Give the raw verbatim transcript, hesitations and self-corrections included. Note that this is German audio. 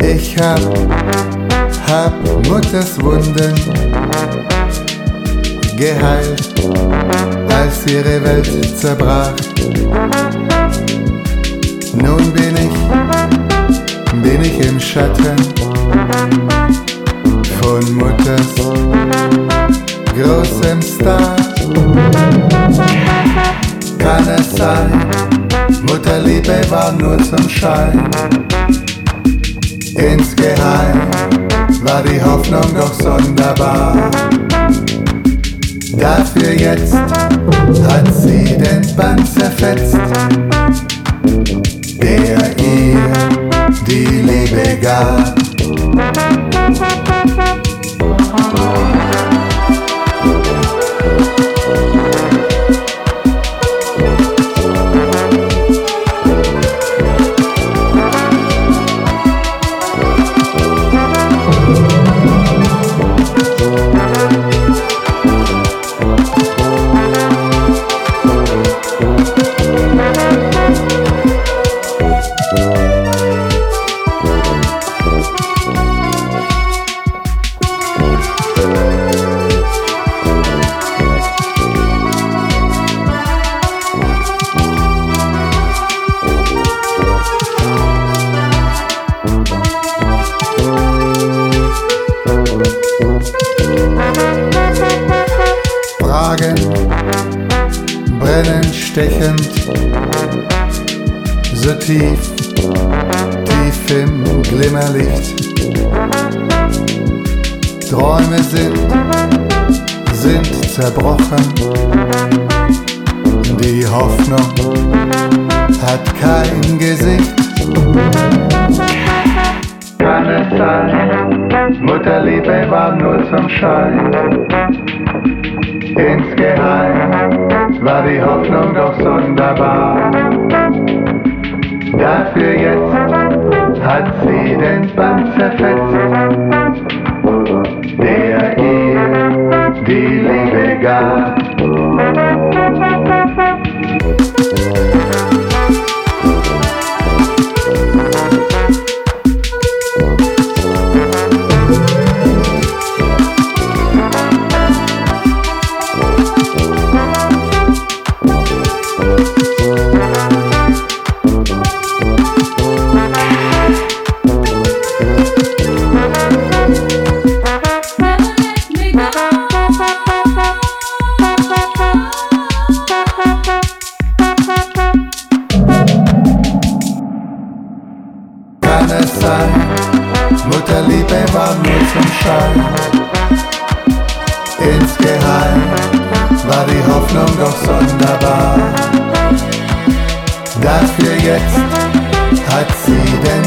Ich hab, hab Mutters Wunden geheilt, als ihre Welt zerbrach. Nun bin ich, bin ich im Schatten von Mutters großem Star. Kann es sein, Mutterliebe war nur zum Schein. Insgeheim war die Hoffnung doch sonderbar. Dafür jetzt hat sie den Band zerfetzt, der ihr die Liebe gab. Fragen brennen stechend, so tief, tief im Glimmerlicht. Träume sind, sind zerbrochen, die Hoffnung hat kein Gesicht. Kann es sein, Mutterliebe war nur zum Schein. Insgeheim war die Hoffnung doch sonderbar. Dafür jetzt hat sie den Band zerfetzt, der ihr die Liebe gab. Kann es sein, Mutterliebe war nur zum Schein. Insgeheim war die Hoffnung doch sonderbar. Dafür jetzt hat sie den